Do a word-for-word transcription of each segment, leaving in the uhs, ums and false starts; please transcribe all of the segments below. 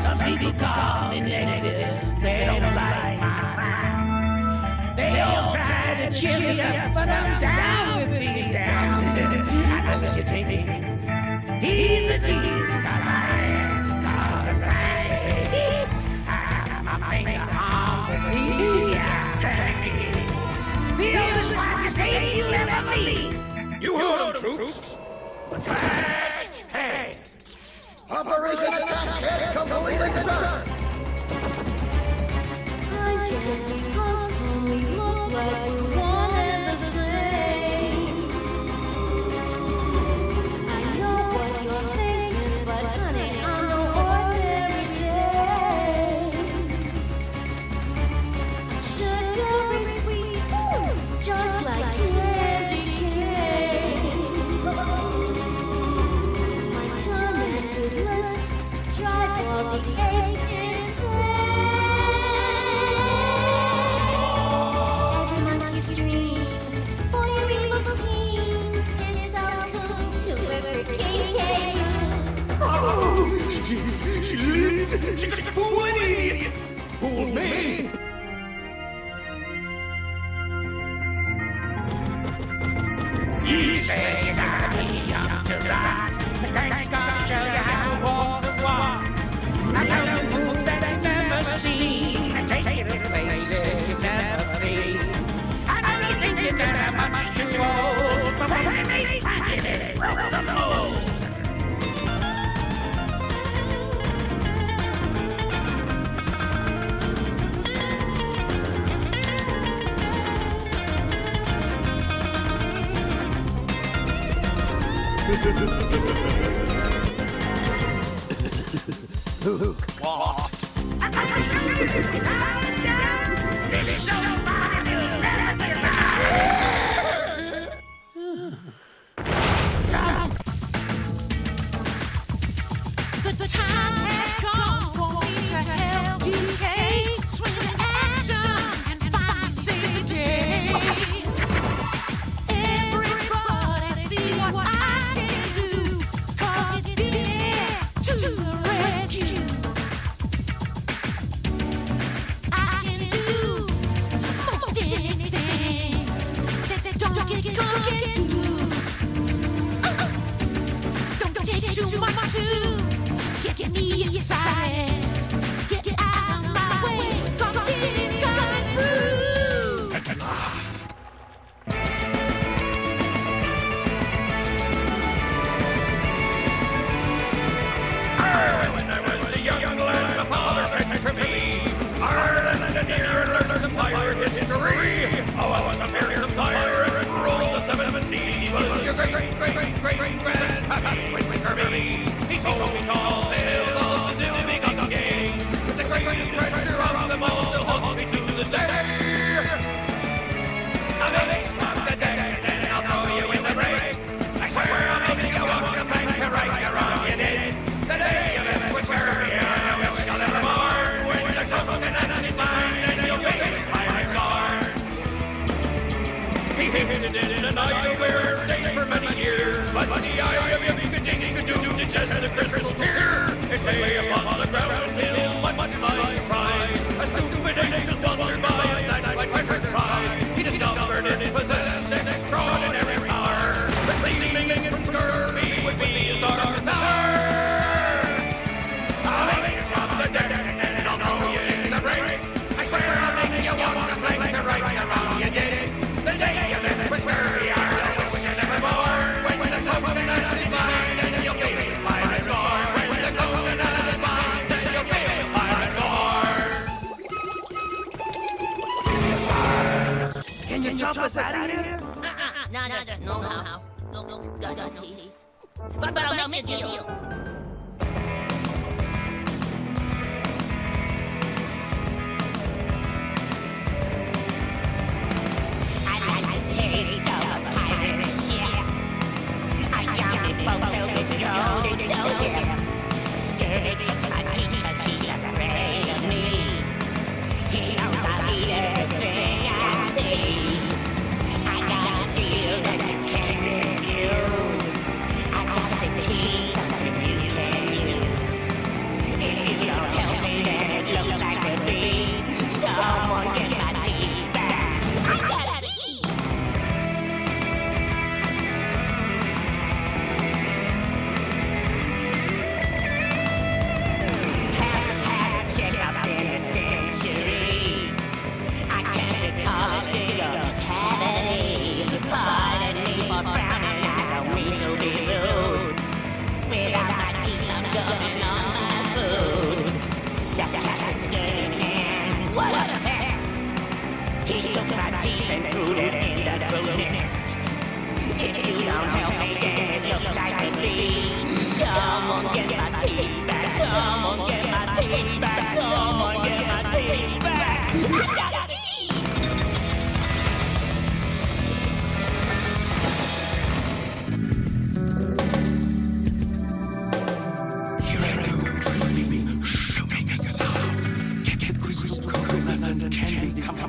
Some people call me negative. They don't like my frown. They all try to cheer me up, but I'm down with me down. I know what you're thinking. He's a genius, cause I am, cause I am. My finger on the key, I'm cranky. The oldest wisest thing you'll ever meet. You heard them, troops. Attach head. Operation Attach Head completed, sir. I can't constantly look like we're one and the same. I know what you're thinking, but honey, I'm no ordinary day. Sugary sweet, ooh, just like candy cane. My tormented looks drive all the apes insane. Every monkey's dream, for your evil scheme, it's so cool to every king. Oh, she's, she's, she could fool an idiot. Fool me. You say you gotta be young to rock. The gang's gonna show you how to walk the walk. I tell you moves that you've never seen, and take you to places you've never been. I know you think you're never much too old, but when they find you, they roll the mold. Luke. What? There's somebody you'll never get back. The, the time has come for me to help D K swing to action and find safety. Everybody see what I can do, 'cause it's D K to the rescue. I can do most anything that they don't get gonna get to. Don't take too much to get me excited. Get out of my way, 'cause it's coming through. At last. When I was a young lad, my father said to me, Ireland and near learn some fire history. Oh, I was a fearsome fire and ruled the seven seas. He was your great, great, great, great, great, great grandpappy Prince Kirby. He told me tall tales of the Zilligan games, but the greatest treasure of them all still haunts me to this day. Now they stop the day, and then I'll throw you in the break. I swear I'll make you walk the plank to right the wrong you did. The day of this was very I wish I'll never mourn when the coconut is mine and you'll be by my sword. He hid it in a night where it stayed for many years, but the eye of him could dig, could do to just the crystal tear. It lay upon the ground until, much to my surprise, a stupid ape just wandered by and snatched my treasured prize. He discovered it possessed an extraordinary power, but sleeping from scurvy would be his darkest hour. I'll make you stop the dead and I'll throw you in the break. I swear I'll make you walk the plank to right the wrong you did. The day of this was scurvy, I wish you never born. When the coconut is mine, then you'll pay me by my score. When the coconut is mine, then you'll pay me by my score. Can you jump us out of here? Uh-uh, no, no, no, no, how? No, no, no, no, please. But, but I'll make a deal. I like the taste of a pirate ship. A young boat filled with gold and silver. Scared to my teeth 'cause he's afraid of me. He knows I'll eat everything I see. I got a deal that you can't refuse. I got the key, something you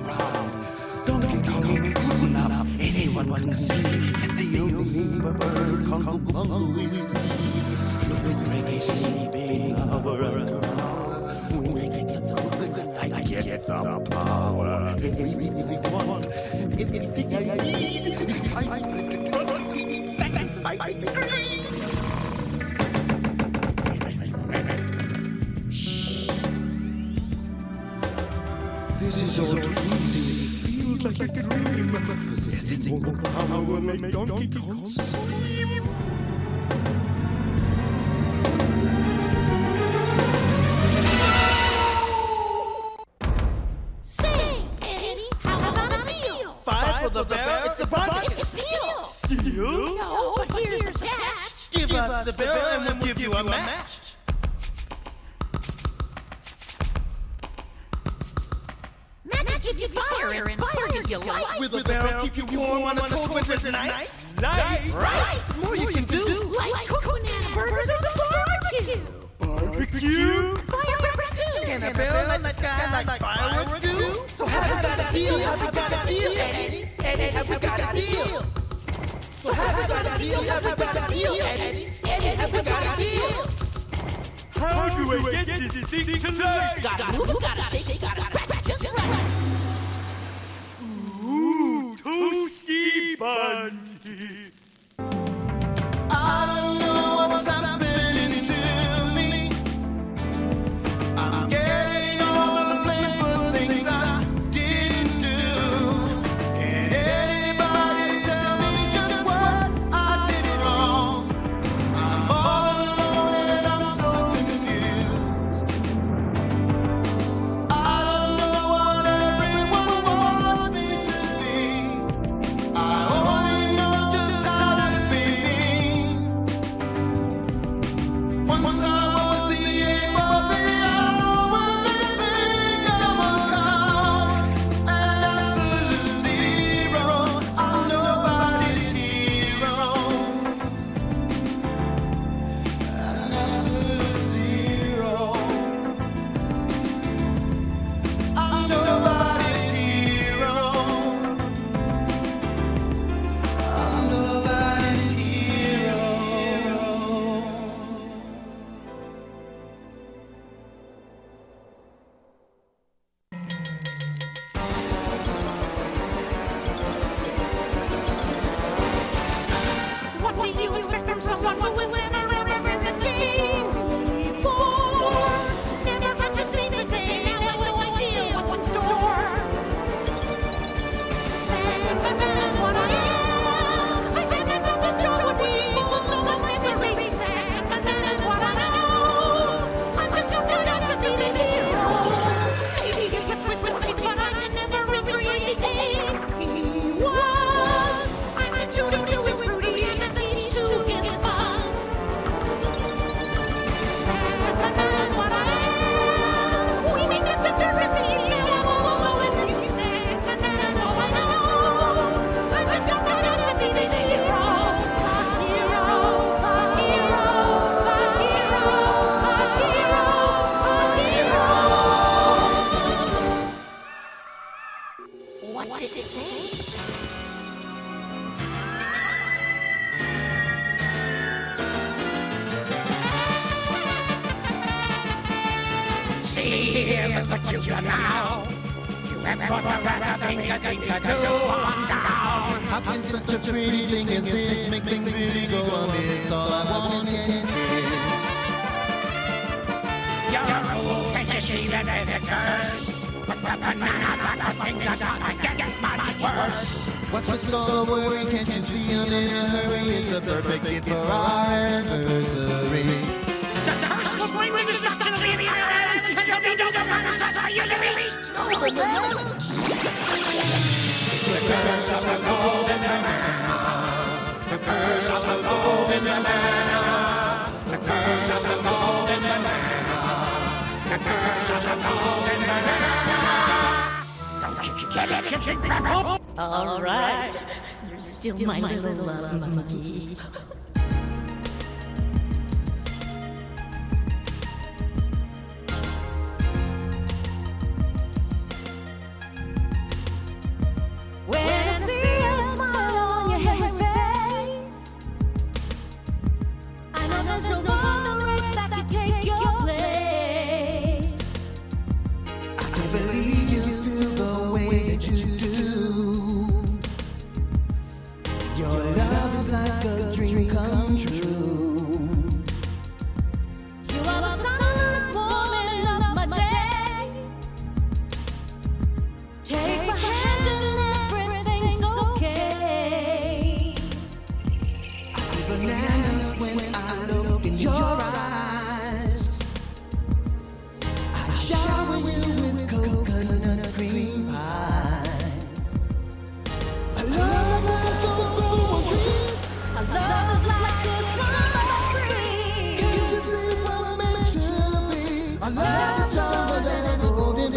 around. Donkey Kong ain't good enough. Anyone can see that the only bird Kong Kong is look at Reggae sleeping hour after hour. When I get the good, I get the power. Everything I want, everything I need, I satisfy me. This is all too easy. Feels like a dream. Possessing all the power make Donkey Kong scream. Say, Eddie, how about a deal? Five for the barrel, it's a bargain. It's a steal. Steal? No, but here's the catch. Give us the barrel and we'll give you a match. Matches give you fire, and fire gives you light. Will the barrel keep you warm on a cold winter's night? Light, right? The more you can do, like cook banana burgers or barbecue. Barbecue? Fireworks too. Can a barrel light the sky like fireworks do? So have we got a deal? Have we got a deal, Eddie? Eddie, have we got a deal? So have we got a deal? Have we got a deal, Eddie? Eddie, have we got a deal? How do we get this thing to life? Gotta move, gotta shake, gotta scratch just right. Ooh, toasty bunny. I don't know what's happening to me. I'm getting all the blame for things I didn't do. Can anybody tell me just what I did wrong? I'm all alone and I'm so confused. I don't know what everyone wants me to be. I only know just how to be me. Once I was the aim of the hour, they think I'm a coward, an absolute zero. I'm nobody's hero. An absolute zero. I'm nobody's hero. I'm nobody's hero. What do you expect from someone who has never ever in the game before? Never had the same thing, now I have no idea what's in store. Sandman is what I am. I didn't know this job would be full of so much misery. Sandman is what I know. I'm just not good enough to be the hero. Maybe it's a twisted fate, but I can never recreate the game he was. I'm the choo-choo is fruity and the beach too is fast. Sandman is what I am. We make it such a repeat, yeah, although it's easy. Sandman is all I know. I'm just not good enough to be the hero. The hero, the hero, the hero, the hero, the hero. What's it say? See here, but you can now. You have got a rather thing you think you do on down. How can such a pretty thing as this make things really go amiss? All I want is his kiss. You're a fool, can't you see that there's a curse? But the banana butter things are gonna get much worse. What's what's the worry? Can't you see I'm in a hurry? It's a perfect gift for our anniversary. The curse will bring the destruction of the entire island, and you'll be no bananas left by your elite. No bananas! It's the curse of the golden banana. The curse of the golden banana. The curse of the golden banana. The curse of the golden banana. Don't you get it, you big rebel? All right. You're still my little love monkey.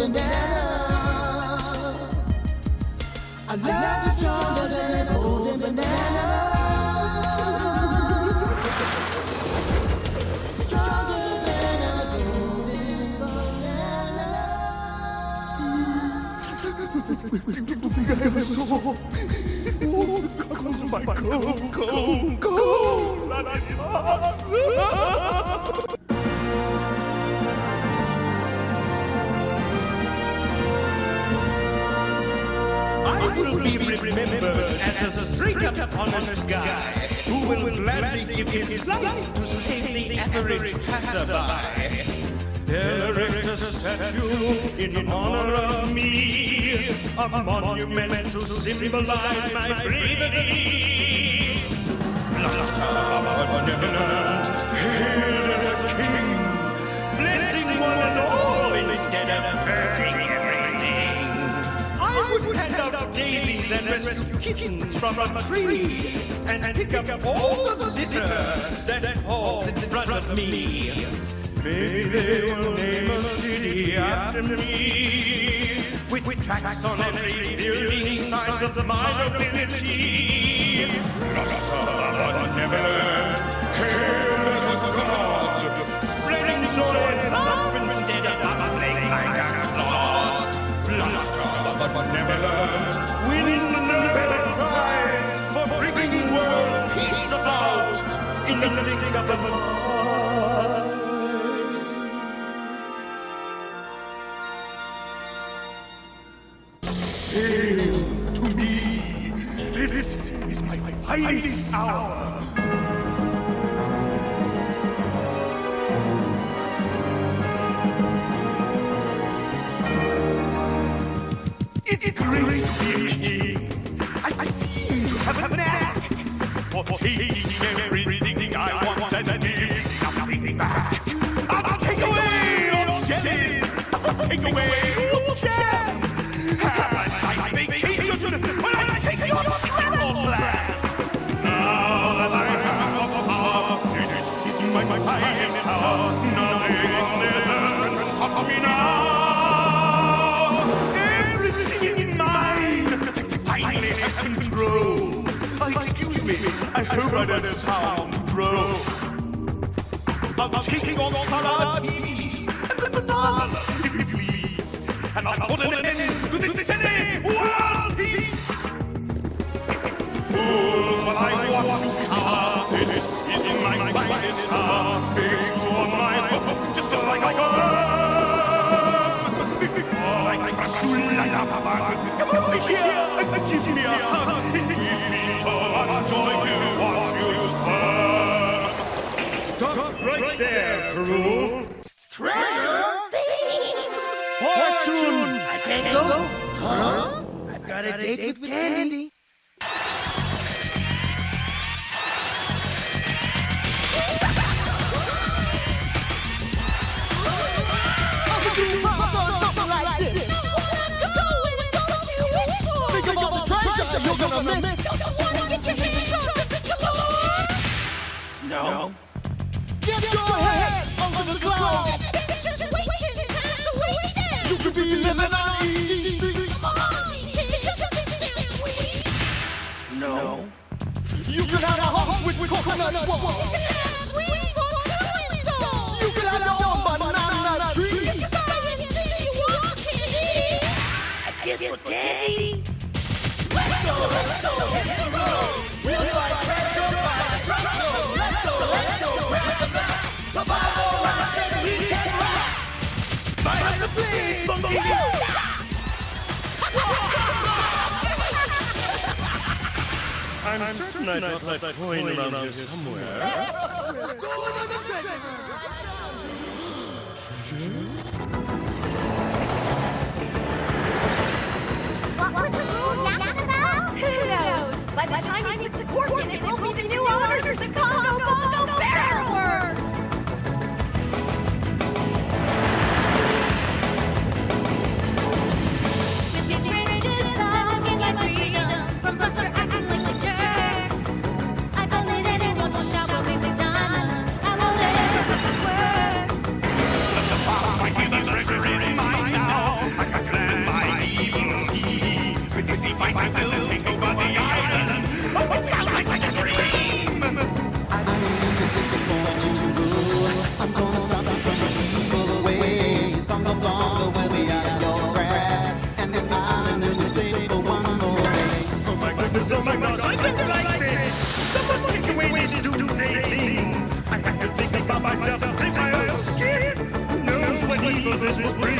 banana. Our love is stronger than a golden banana. Stronger than a golden banana. Beautiful thing I ever saw. Oh, the comes my cold, cold, cold. La, la, la. I will be remembered as a streak upon the sky who will gladly give his life to save the average passerby. Erect a statue in honor of me, a monument to symbolize my bravery. Benevolent, hail as a king, blessing one and all instead of cursing everything. I would hand out daisies and rescue kittens from a tree, and pick up all the litter that falls in front of me. Maybe they will name a city after me, with tracks on every building, signs of my nobility. Benevolent, hail as a god, spreading joy and love instead of babbling like a clod. Benevolent, wins the Nobel Prize for bringing world peace about in the blink of an eye. Hail to me! This is my finest hour! It's great to be a king! I seem to have a knack for taking everything I want and giving nothing back! I'll take away your jellies! I'll take away your jams! Have a nice vacation when I take your travel plans. Now that I have the power, this is my finest hour. Nothing deserves stop me now. Everything is mine. I finally have control. Uh, excuse me, I hope I don't sound too droll. I'm taking all Karatis and the banana, if you please. And I'll put an end to this city world peace. Fools, while I watch you come, this is my finest hour. Picture on my book, just like a gun. Before I crush you like a bug, come over here and give me a hug. It gives me so much joy to watch you swim. Stop right there, Perul. Treasure? Fortune! I can't go? Huh? I've got a date with Candy. Think about the treasure you're gonna miss. No. Get your head over the clouds. You could be living on easy street. No. You could have a house with coconut walls. You could have your own banana tree. Gift for Candy? Let's go, let's go, hit the road. We'll find treasure by the truckload. Let's go, let's go, grab the map. Survival rides and we can rock. Find the big funky I'm certain I got that coin around here somewhere. What was the rule yapping about? Who knows? By the time he gets to court, it will be the new owners of the Congo Bongo Barrelworks! With these riches, I'm looking at freedom from Buster acting like a jerk. I don't need anyone to shower me with diamonds. I won't let ever work. Let's toss, my the treasure is mine now. I come along, we'll be out of your grasp. And the island will be safe for one more day. Oh my goodness, oh my gosh, I didn't like this! Someone take away this doomsday thing! I have to think about myself and save my own skin! Who knows what evil this will bring?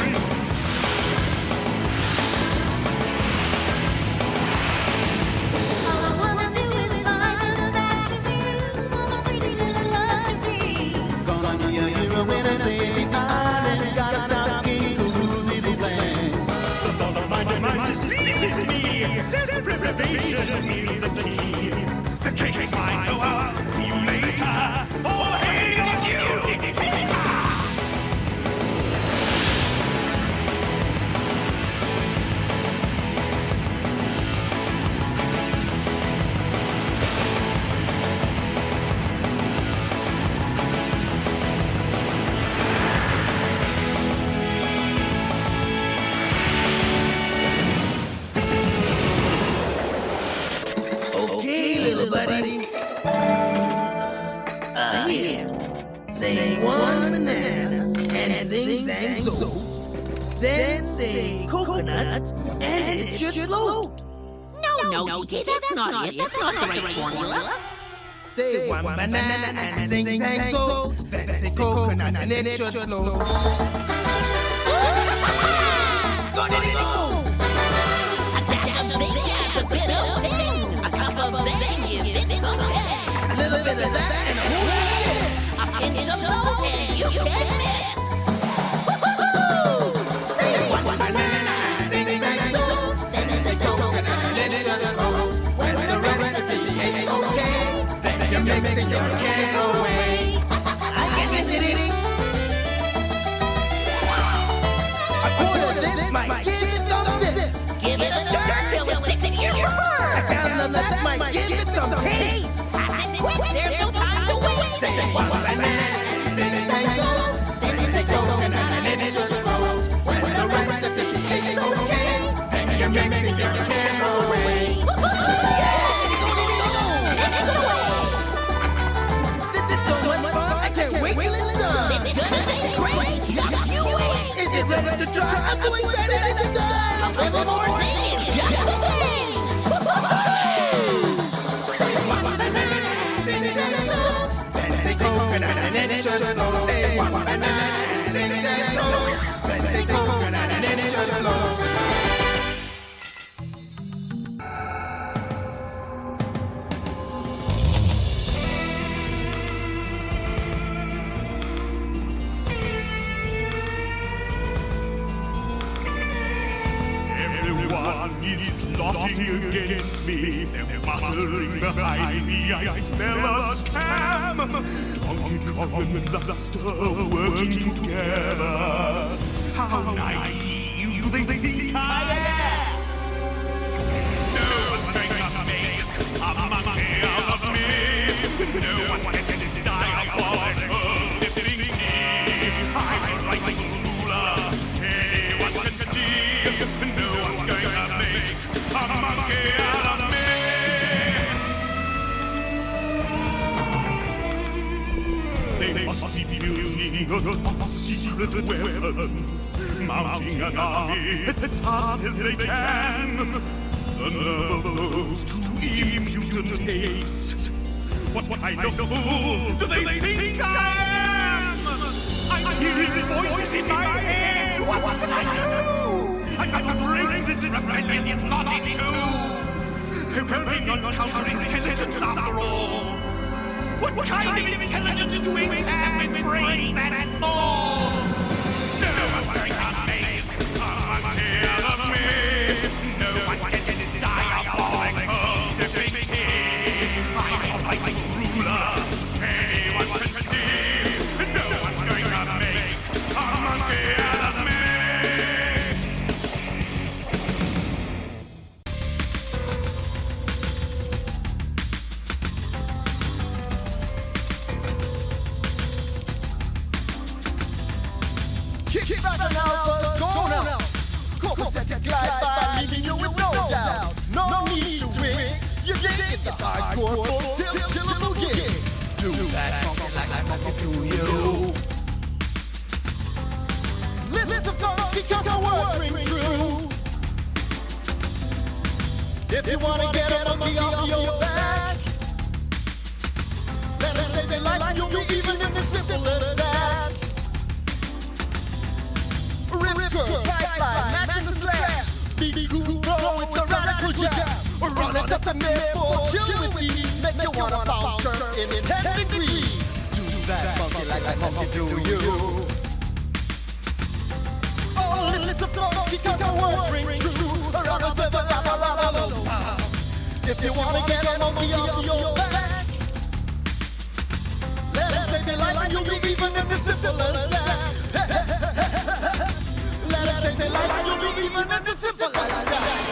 All I wanna do is fly back to you, my pretty little luxury. Gonna be a hero when I save the island. Gotta stop King Kuru's evil plans. The thought of my demise just pleases me! Self-preservation is the key! The cake is mine, so I'll see you later! Oh, hey on you, dictator! Okay, little buddy. Uh, yeah. Say one banana and sing sang so. Then say coconut and it should float. No, no, T K, that's not it. That's not the right formula. Say one banana and sing sang so. Then say coconut and it should float. Go, Diddy, go! A dash of zing adds a bit of ping. A cup of zing gives it some tang. A little bit of that and a whole lot of this. A pinch of salt and you can miss. Woo-hoo-hoo! Say one banana and sing sang so. Then say coconut and it should float. When the recipe tastes okay, then you mix your cares away. I get it, Diddy. A quarter of this might give it some zip. Give it a stir till it sticks to your fur. A gallon of that might give it some taste. Pass it quick, there's no time to waste. Say one banana and sing sang so. Then say coconut and it should float. When the recipe tastes okay, then you mix your cares away. This is so much fun, I can't wait till it's done. This is gonna taste great. Just you wait. Is it ready to try? I'm so excited at the time. A little more singing, just the thing. Say one banana and sing sang so. Then say coconut and it should float. Say one banana and sing sang so. Then say coconut and it should float. Everyone is plotting against me. They're muttering behind me. I smell a scam. Donkey Kong and Luster working together. How naive they think I am. No one's going to make a monkey out of me. No one can this diabolical sipping tea. I'm like a ruler. Anyone can see. No one's going to make a monkey out of me. They must be building a top secret weapon, mounting an army as fast as they can. The nerve of those two impudent apes. What kind of fool do they think I am? I'm hearing voices in my head. What should I do? I got to bring this rebellious lot into. They're counting on counterintelligence after all. What kind of intelligence do apes have with brains that small? No one's going to make a monkey out of me. No one can get this diabolical sipping tea. I'm like a ruler. Anyone can see. No one's going to make a monkey out of me. Kick back an alpha zone out. Corpus set glide by, leaving you with no doubt. No need to win. You get it. It's a hardcore full tilt chill boogie. Do that funky like I monkey do you. Listen to If you wanna get a monkey off your back, let us say they like you, even if it's simple as that. Rip curl, right line, max in the slab. Be cool, bro, it's a radical jab. Run it up to mid for chill with these. Make you wanna bounce shirt in ten degrees. Do that monkey like that monkey do you. Oh, listen to funky cause our words ring true. Around the seven, la la la la la. If you wanna get a monkey off your back, let us say they like you, even if it's simple as that. Let us say they like you, even if it's simple as that.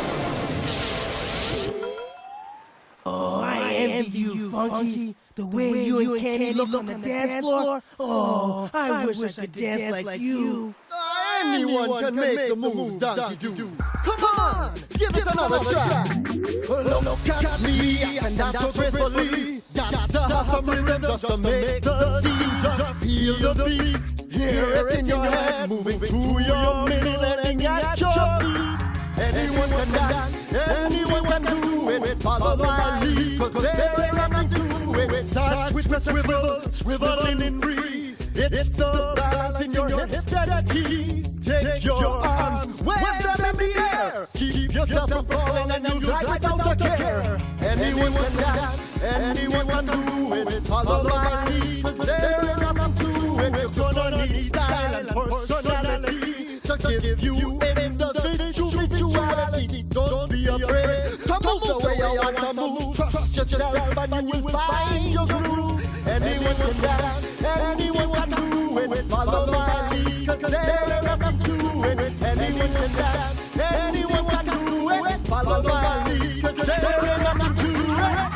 Oh, I envy you, Funky. The way you and Kenny look on the dance floor. Oh, I wish I could dance like you. Anyone can make the moves Donkey do. Come on, give it another try. Look at me, I can dance so gracefully. Got to have some rhythm just to make the scene. Just feel the beat, hear it in your head, moving through your middle and at your feet. Anyone can dance, anyone can do it. Follow my lead, cause there ain't nothing to it. Starts with the swivel, swiveling in free. It's the balance in your hips that's key. Take your arms, wave them in the air. Keep yourself from falling and you glide without a care. Anyone can dance, anyone can do it. Follow my lead, cause there ain't nothing to it. You're gonna need style and personality to give you an individuality. Don't be afraid to move the way you want to move. Trust yourself and you will find your groove. Anyone can dance, anyone can do it. Follow my lead, cause there ain't nothing to it. Anyone can dance, anyone can do it. Follow my lead, cause there ain't nothing to it.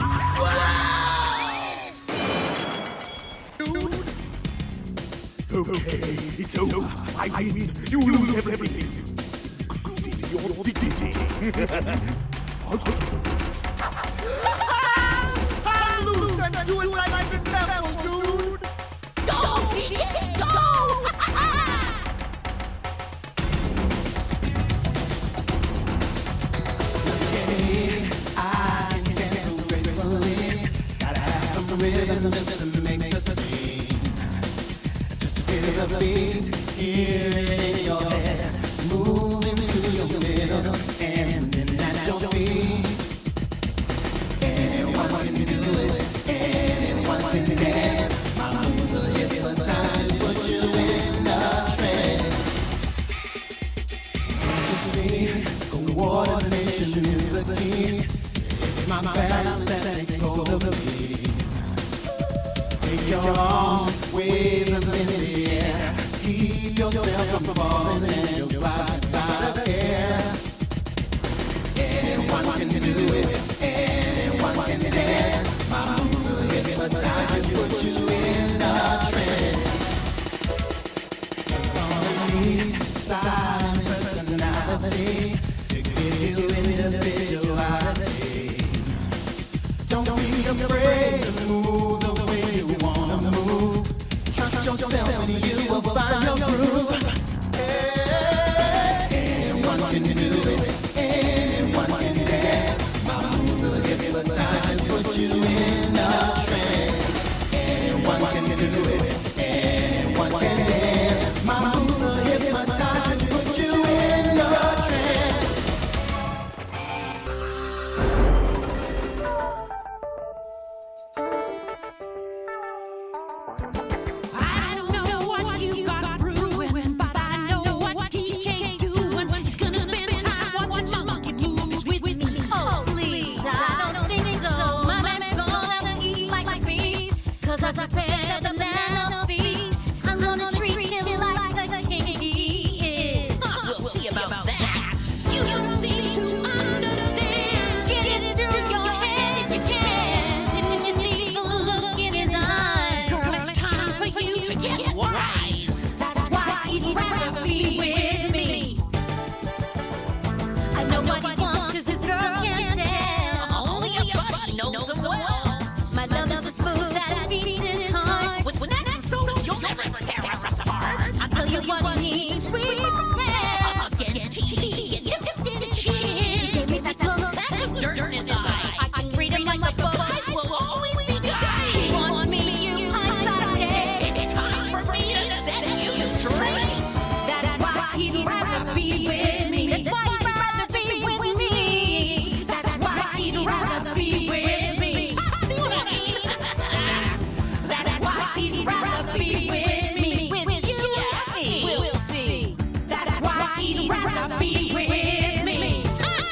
Okay, it's over. I win. You lose everything. I'm loose and do it like the devil, dude. Go, D J, go! I can dance so gracefully. Gotta have some rhythm just to make the scene. Just feel the beat, hear it in your head, moving to your middle and then at your feet. Anyone can do it, anyone can dance. My moves are hypnotized, put you in a trance. Just see, coordination is the key. It's my balance that takes hold of me. Take your arms, wave them in the air. Keep yourself from falling and your body by the air. Anyone can do it, anyone can dance. My moves are hypnotized, put you in a trance. All you need, style and personality to give you individuality. Don't be afraid to move the way you wanna move. Trust yourself and you will find your groove. Anyone can do it, anyone can dance. My moves will hypnotize, put you in a trance. Anyone can do it, anyone can dance. My moves will hypnotize, put you in a trance. he'd rather be with me.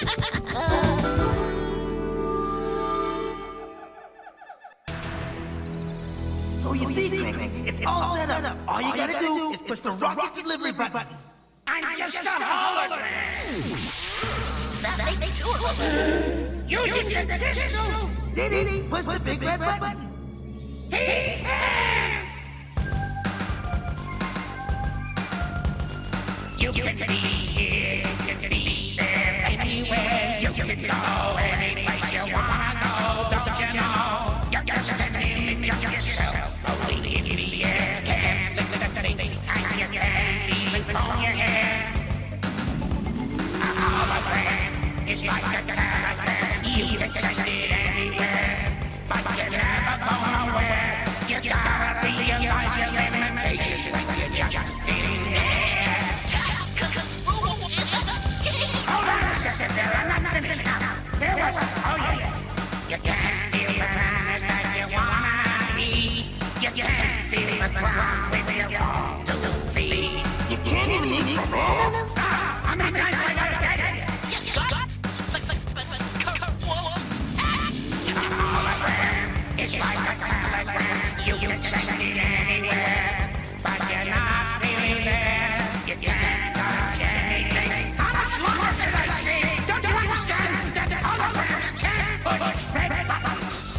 So you see, Cricket, it's all set up. All you gotta do is push the rocket delivery button. I'm just a hologram. Using the pistol. Did he push the big red button? He can't. You can be here, you can be there, anywhere. You can go any place you wanna go, don't you know? You're just an image of yourself floating in the air. Can't lift the thing, and you can't even comb your hair. A hologram is like a telegram. You can send it anywhere, but you never go nowhere. You gotta realize your limitations when you're just in there. Sit there, I'm not finished now. There was a, oh yeah. You can't feel the bananas that you wanna eat. You can't feel the ground with your wall to feet. You can't even eat bananas? Ah, how many times have I gotta tell you? You got A hologram is like a telegram. You can send it anywhere, but you're not really there. You can't touch anything. How much longer should I say? Don't you understand that the holograms can't push red buttons?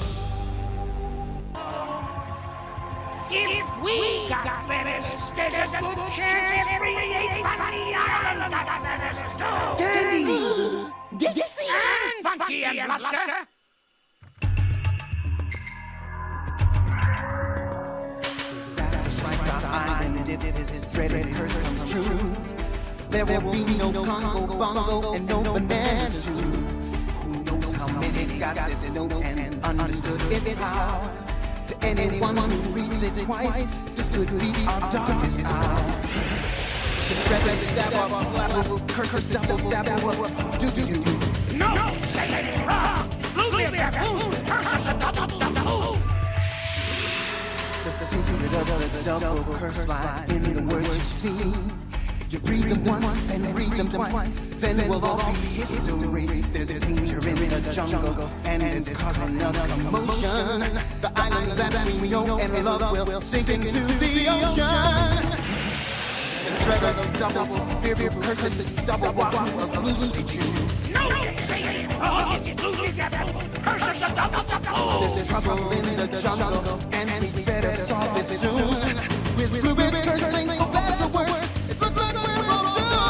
If we got letters, there's a good chance every ape on the island got letters too. Danny! Dixie! And Funky and Blusher. Strikes our island if his dreaded curse comes true. There will be no Congo, Bongo, and no bananas too. Who knows how many got this note and understood its power? To anyone who reads it twice, this could be our darkest hour. The dreaded dabble, blabble, curses, double, dabble, do do you? No, says it wrong. Blueberry food, curses a double double. The secret of the double curse lies in the words you see. You read them once and then read them twice, then it will all be history. There's danger in the jungle, and it's causing a commotion. The island that we know and love will sink into the ocean. The threat of double, fear, curses, double wahoo of blue chew. No, say it wrong. It's blueberry food, curses a double double. There's trouble in the jungle, and we better solve it soon. With blueberries curse, things go bad to worse. It looks like we're all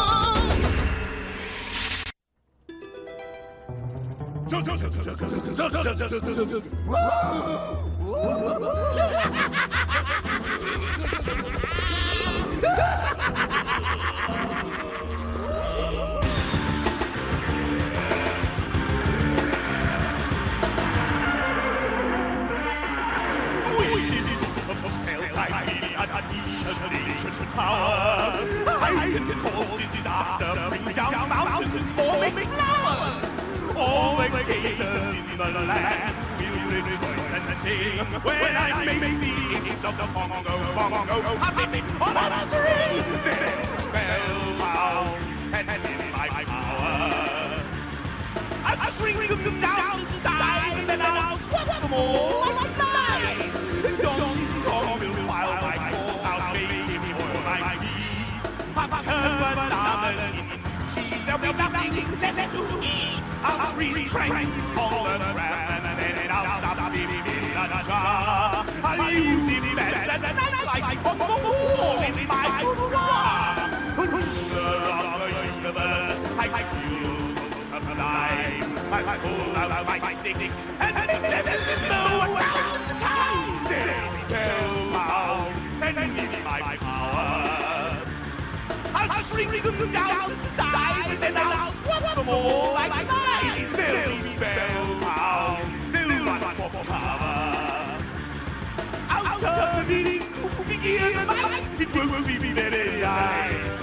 power. I can cause disaster, bring down mountains, or make flowers. All the gators in the land will rejoice and sing when I make the imps of the Congo Bongo puppets on a string. They're spellbound and in my power. I'll shrink them down to size and then I'll swap them all like flies. Don't call me wild like balls, I'll make him oil my feet. I'll turn bananas into cheese, there'll be nothing left to eat. I'll freeze trains all the ground and then I'll stop being in a jar. I'll use him as a knife like a ball in my boudoir. Ruler of the universe, I feel so sublime. I pull out my stick and make them know a thousand times. They're spellbound and give me my power. I'll shrink them down to size and then I'll swap them all like flies. They'll be spellbound, they'll run for cover. I'll turn the meeting to begin mice. It will be very nice.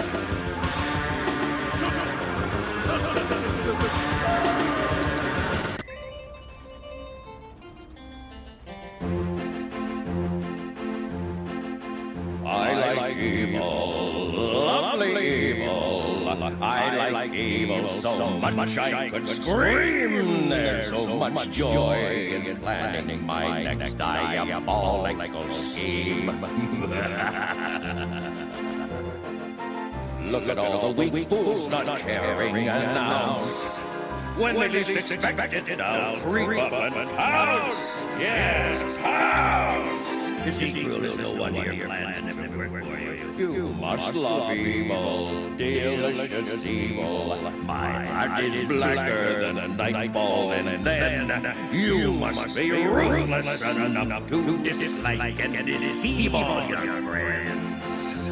I like evil, lovely evil. I like evil so much I could scream. There's so much joy in planning my next diabolical scheme. Look at all the weak fools not caring an ounce. When they least expect it, I'll creep up and pounce. Yes, pounce. This secret is no wonder your plan never worked for you. You must love evil, delicious evil. My heart is blacker than a nightfall, and then you must be ruthless enough to dislike and deceive all your friends.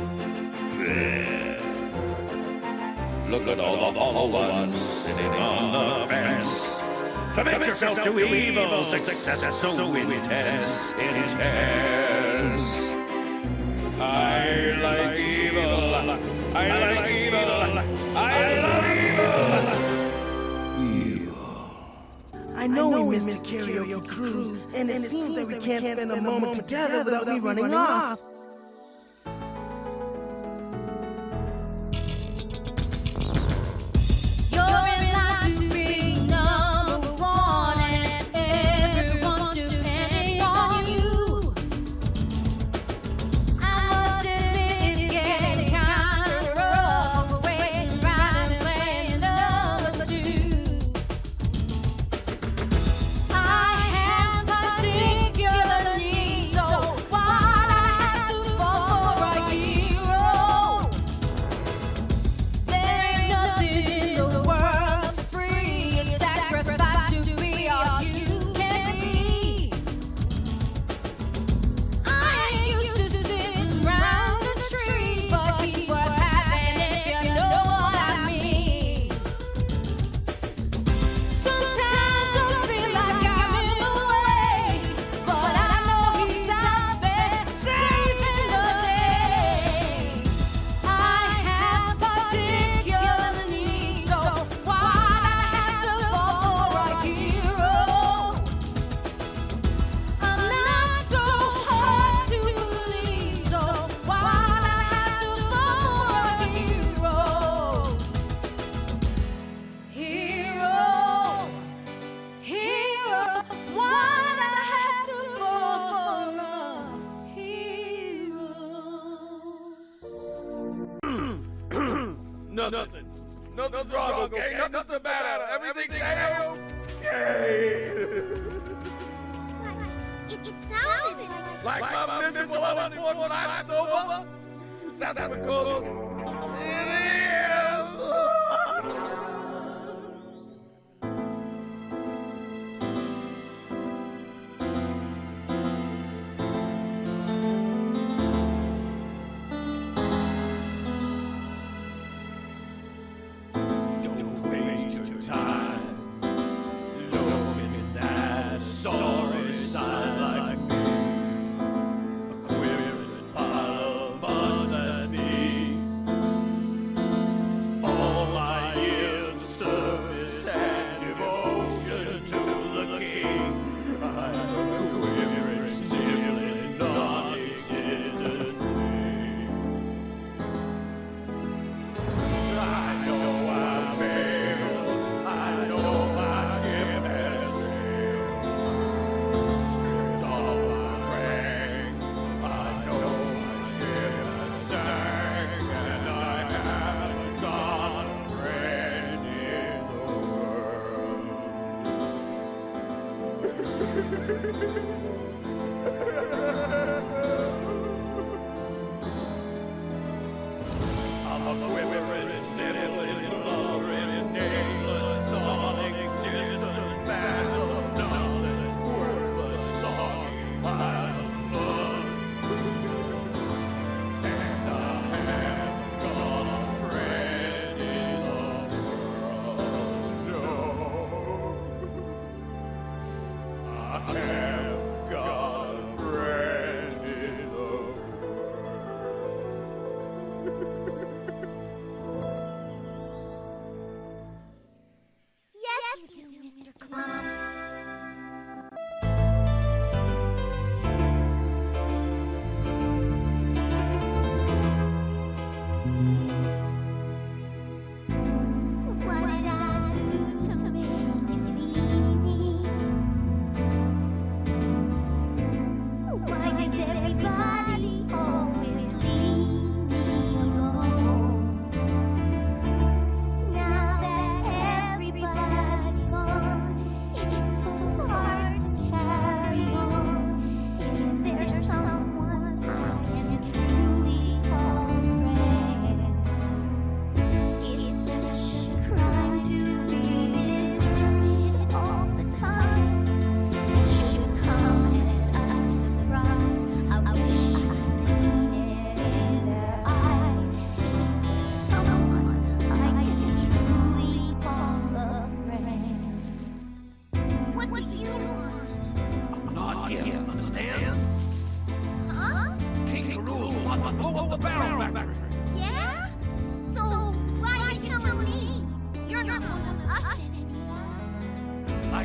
Look at all the awful ones sitting on the fence. Commit yourself to evil, success is so intense, intense. I like evil, I like evil, I love evil. Evil. I know we missed the karaoke cruise, and it seems that we can't spend a moment together without me running off. Nothing. Nothing's wrong, okay? Nothing's bad. Everything's okay. It sounded Like my miserable unimportant life is over? That's because it is.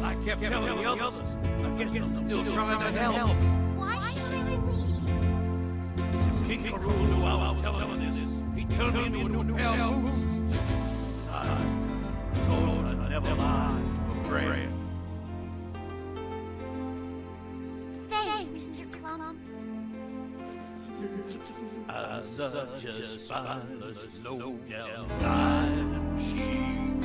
I kept telling the others. I guess I'm still trying to help. Why should I leave? King Karul knew I was telling this. He turned me into a new pair of boots. I told him I'd never lie to a friend. Thanks, Mister Clum. I'm such a spineless, low-down lying sheep.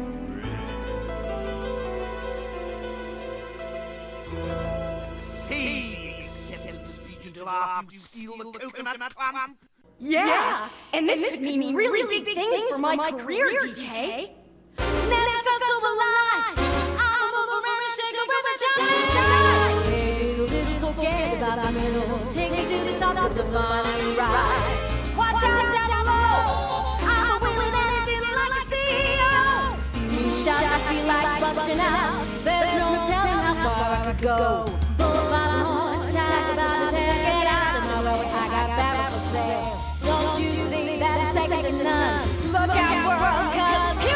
Say acceptance speech until after you steal the coconut plum. Yeah, and this, this could mean really, really big things, things for my, my career, D K. Never felt so alive. I'm over and shaking with my time. Hey, didn't forget about the middle. Take me to the top of the final ride. Watch out down below. I'm a willing and I didn't like to see you. See me shine, I feel like busting out. There's no telling how far I could go. Boulevard horns, talk about the ten. Get out of my way, I got barrels for sale. Don't you see that I'm second to none? Look out, world, cause here I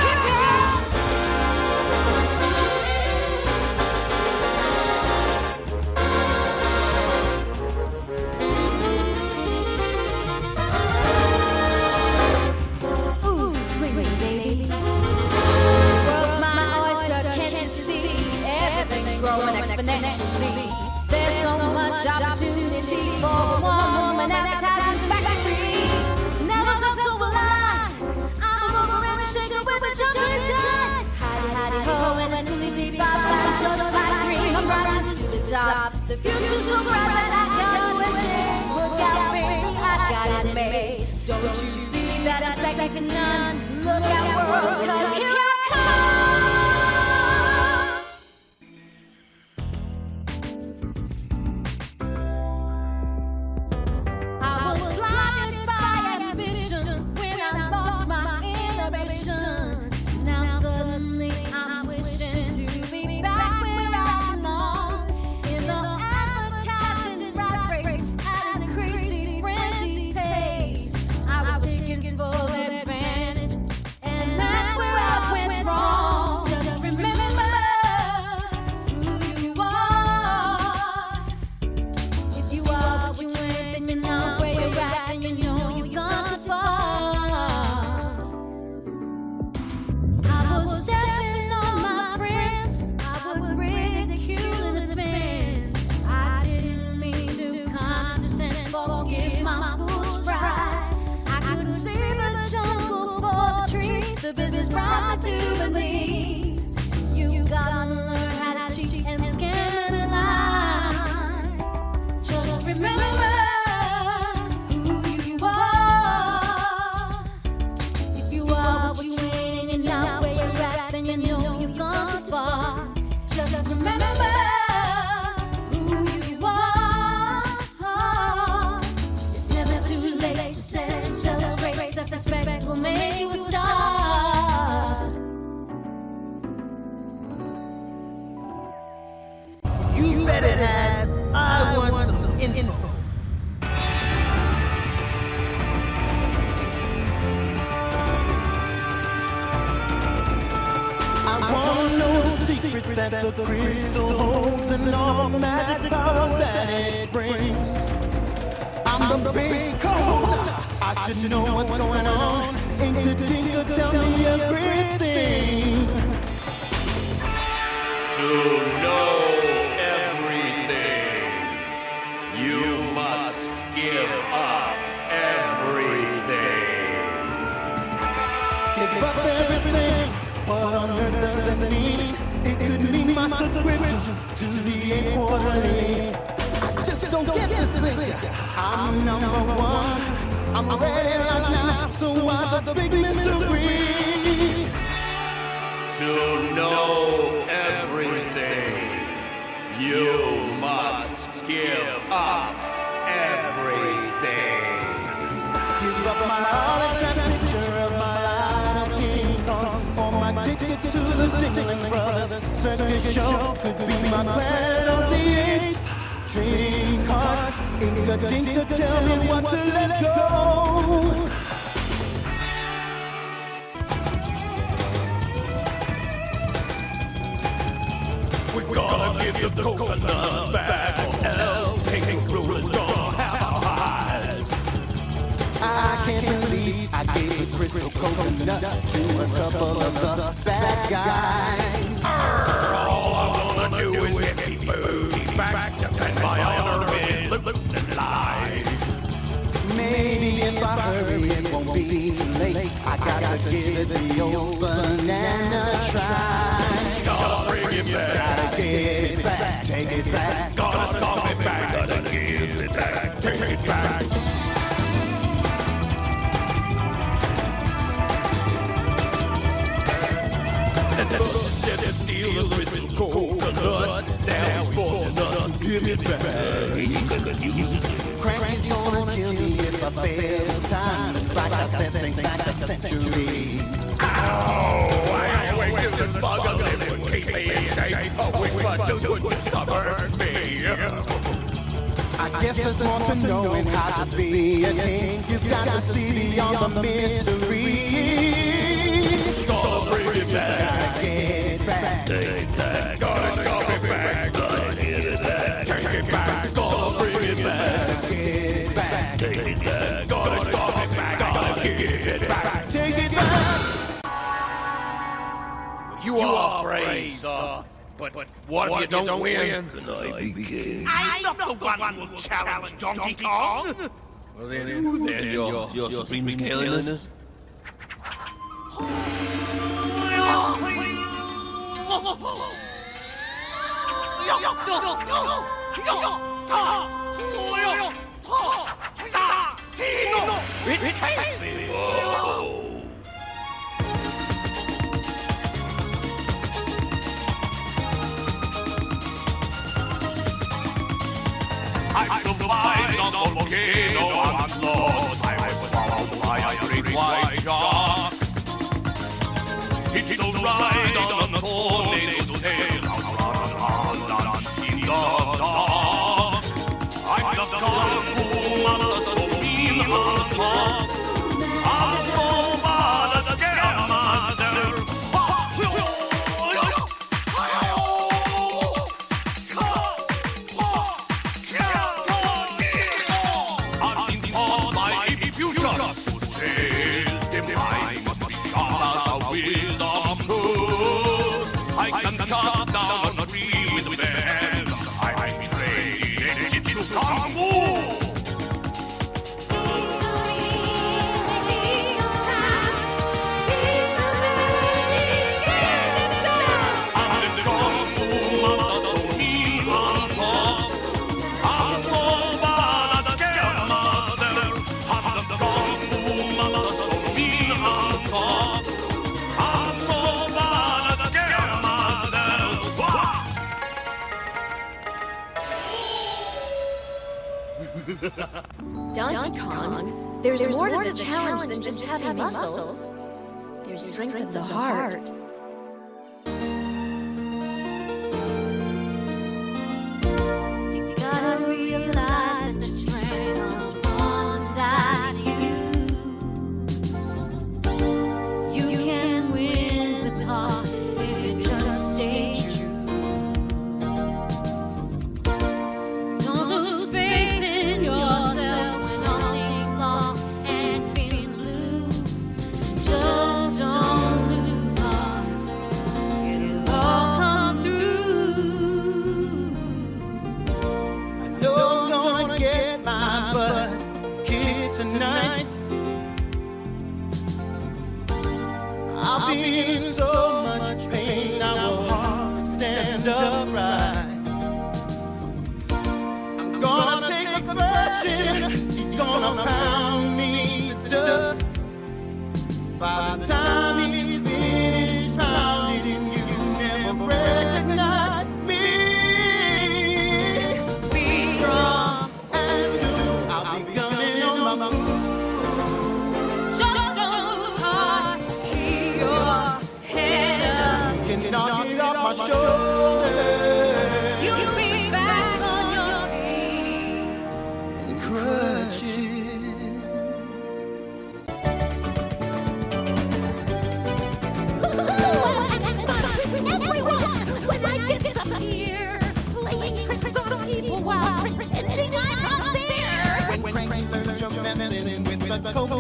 come. Ooh, sweet, sweet baby. World's my oyster, can't you see? Everything's growing exponentially. There's so much opportunity for one woman advertising factory. Never felt so alive. I'm over and shaking with a jumping jack. Hidey, hidey, ho, and it's sleepy bop. I'm just like green. I'm rising to the top. The future's so bright that I got wishes. Look out, baby, I got it made. Don't you see that I'm second to none? Look out, world, cause here I come. The business brought to Belize. You gotta learn how to cheat and scam and lie. Just remember who you are. If you are what you ain't and not where you're at, then you know you've gone too far. Just remember who you are. It's never too late to set yourself straight. Self-respect will make you a star. You bet it has. I want some info. I wanna know the secrets that the crystal holds and all the magic power that it brings. I'm the big code. I should know what's going on. Ink the tinker, tell me everything. To know everything, you must give up everything. Give up everything. What on earth does that mean? It could mean my subscription to the eight quarterly. I just don't get this thing. I'm number one. I'm ready right now. So why the big mystery? To know everything, you must give up everything. Give up my autograph picture of my idol King Kong, or my tickets to the Dingling Brothers circus show. Could be my planet on the eighth. Trading cards, Inga Dinka, tell me what to let go. gonna give the coconut back or else kangaroo is gonna have eyes. I can't believe I gave the crystal coconut to a couple of the bad guys. Arr, all I wanna do is get me booty back, defend my honor in loot and life. Maybe if I hurry it won't be too late. I got to give it the old banana try. Gotta bring it back. Gotta give it back, take it back. Gotta stop it back. Gotta give it back, take it back. And then said to steal the crystal coconut. Now he's forcing us to give it back. He's confused. Cranky's gonna kill me if I fail this time. Looks like I set things back a century. Ow! I always do this bug that would keep me in shape. I wish my tooth would just cover me. I guess there's more to knowing how to be a king. You've got to see beyond the mystery. Gotta bring it back. Gotta get it back. Take it back. Gotta stop it back. Gotta get it back. Take it back. Gotta bring it back. Get it back. Take it back. Gotta stop it back. Gotta get it back. Take it back. You are brave, sir. But, but what, what if you don't, don't win? Can I be king? I'm not the one who will challenge Donkey Kong. Well, then, then, then your, your, your supreme scaliness? Whoa. I survived on the volcano onslaught. I was swallowed by a great white shark. Hitched a ride on a tornado's tail. I'll run on lunch in the dark. I'm the kung fu master, so mean on top. I'm so bad at scare myself. I can chop down a tree with my hand. I'm trained in Jitsu Kung Fu. I'm the Kung Fu master, so mean on top. I'm so bad at scare myself. I'm the Kung Fu master, so mean on top. I'm so bad at scare myself. Donkey Kong, there's, there's more, more to the challenge than just having muscles. There's strength of the heart. You gotta realize that the strength is on inside you. You can win with heart if you just stay true. Don't lose faith in yourself when all seems lost and feeling blue. Just don't lose heart. It'll all come through. I know I'm gonna get my butt kicked tonight. I'll be in so much pain I will hardly stand upright. I'm gonna take a thrashing, he's gonna pound me to dust. By the time he's finished pounding, you never recognize me. Be strong. And soon I'll be coming on my move. Just don't lose heart. Keep your head up. Can knock it off my shoulders. You'll be back on your feet. And crutches.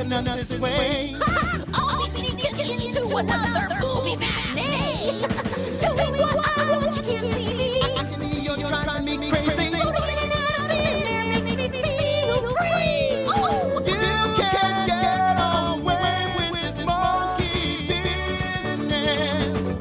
running up this way. I'll be sneaking into another movie matinee. Doing what I want, you can't see me. I can see you're trying to make me crazy. Rolling out of there makes me feel free. Oh, You can't get away with this monkey business.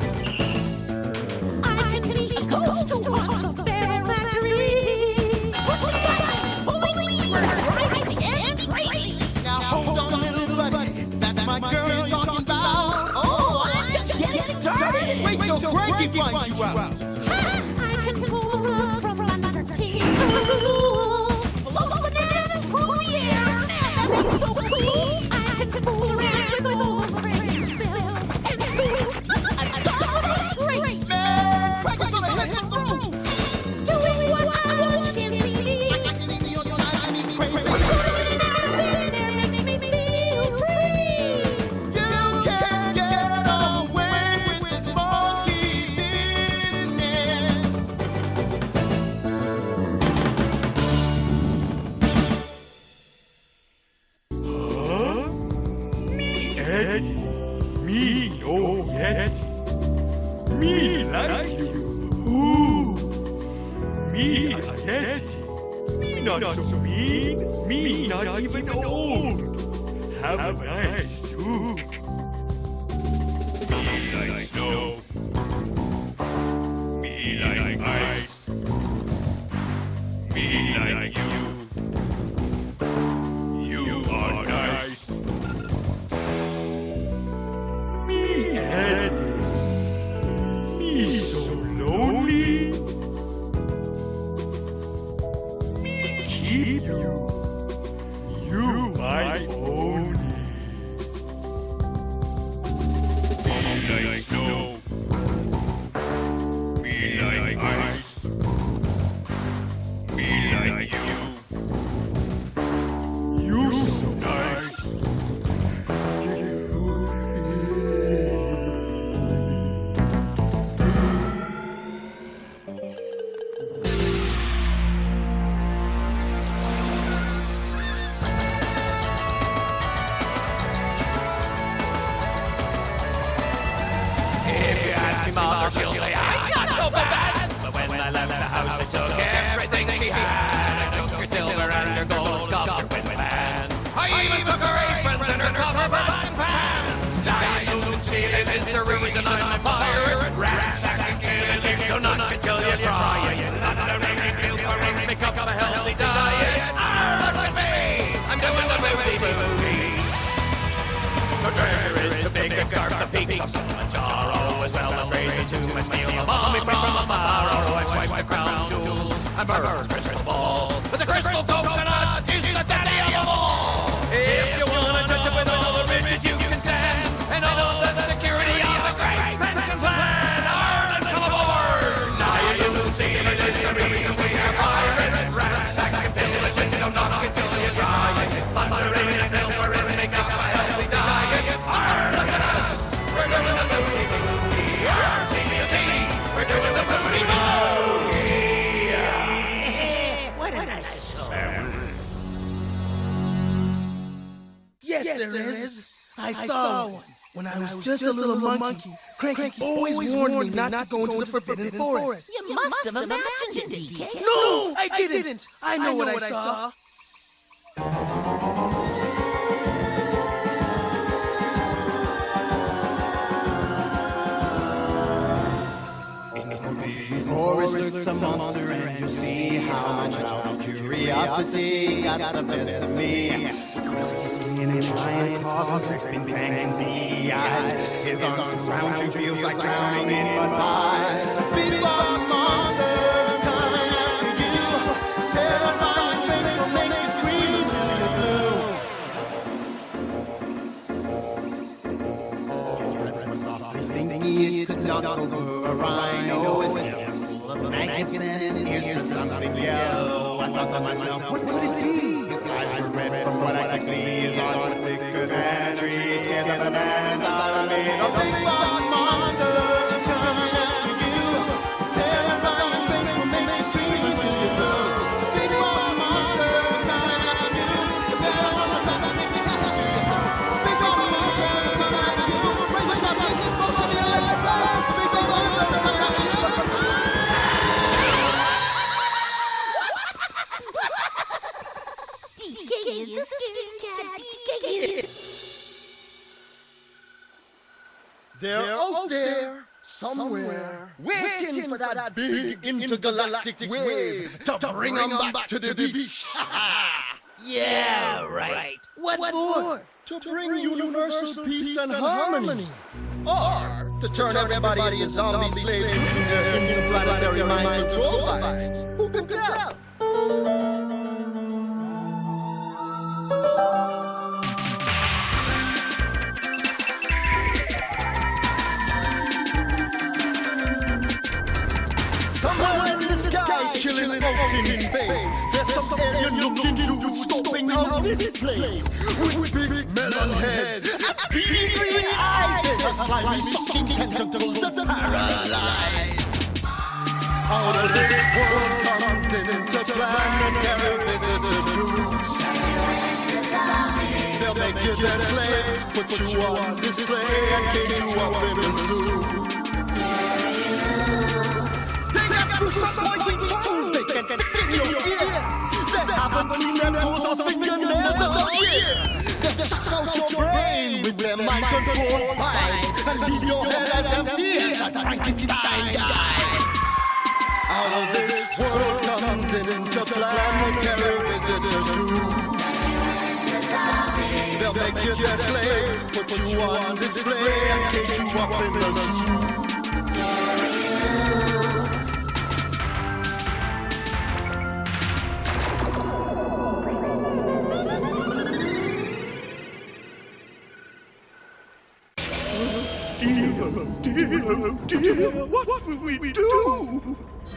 I can be a ghost to walk the bear factory. Pushing buttons, pulling levers, crazy and crazy. Now hold on, little buddy. That's my girl you're talking about. Oh, I'm just getting started. Wait till Frankie finds you out. I can pull up from under people. Float bananas through the air. That makes so cool. I can fool around with all the brain spells. And fool, I got a great Man, Frankie's gonna hit the roof. doing what I want, you can't see me. I can see you're trying to make me crazy. Rolling out of there makes me feel free. You can't get away with this monkey business. Me Eddie, me no yet. Me like you. Ooh, me a Yeti. Me not so mean. Me not even old. Have a nice too. Me like snow. Me like ice. Me like you. You are nice. Me Eddie. Me so lonely. Me keep you. You my only. Me like snow. Me like ice. Me like you. You so nice. If you ask me mother, she'll say I'm not so bad. But when I left the house, I took everything she had. I took her silver and her gold sculpture with my band. I even took her aprons and her copper pots and pans. Lying and stealing is the reason I'm a pirate. Ransacking, pillaging, do not until you try it. Underrated pills for ring, make up a healthy diet. Ah, look at me, I'm doing the movie movie. The treasure is too big to scarf the peaks of Kilimanjaro, as well as raising too much steel to bomb me from afar. Oh, I swipe the crown jewels and Burr's crystal ball, but the crystal coconut is the daddy of them all. If you wanna touch it with all the riches you can stand, and all the security of a great pension plan, Ireland, come aboard! Now you see it is the reason we are pirates. Ransack and pillage and don't knock until you try it. Thundering and pilfering, make up a healthy diet. Arr, look at us! We're doing the booty booty. Arr, see, see, see, we're doing the booty booty. What a nice song. Yes, there is. I saw one. When I was just a little monkey, Cranky always warned me not to go into the forbidden forest. You must have imagined it, D K. No, I didn't. I know what I saw. Forest lurks a monster, and you'll see how much our curiosity got the best of me. Crystal skin and giant claws and dripping fangs and beady eyes. His arms surround you, feels like drowning in mud pies. Big bug monsters coming after you. Instead of my face will make you scream till you're blue. His breath was softly stinky, it could knock over a rhino. His tail was full of maggots and his ears did something yellow. I thought to myself, what could it be? His eyes were red from what I could see. His arms were thicker than a tree. Scared the bananas out of me. A big bug monster is coming after you. Instead of running, face will make you scream until you're blue. Big bug monster is coming after you. You better run fast if you got to They're, They're out there, somewhere, waiting, waiting for that, that big intergalactic wave to, to bring them back, back to the beach. Yeah, right. What, what for? To, to bring, bring universal, universal peace and, and harmony. harmony. Or to turn, to turn everybody, everybody into zombie slaves using their interplanetary mind control device. Who can tell? Somewhere in the sky, chilling out in space, there's some alien looking dudes scoping out this place. With big melon heads and beady green eyes, they have slimy sucking tentacles that paralyze. Out of this world comes interplanetary visitor dudes. They'll make you their slaves, put you on display and cage you up in the zoo. Through some pointing tongues they can stick in your ear. They haven't cleaned their nose or fingernails of a year. They suck out your brain with their mind control vibes and leave your head as empty as a Frankenstein guy. Out of this world comes an interplanetary visitor dudes. They'll make you their slaves, put you on display and cage you up in the zoo. Dear, oh dear, what will we do?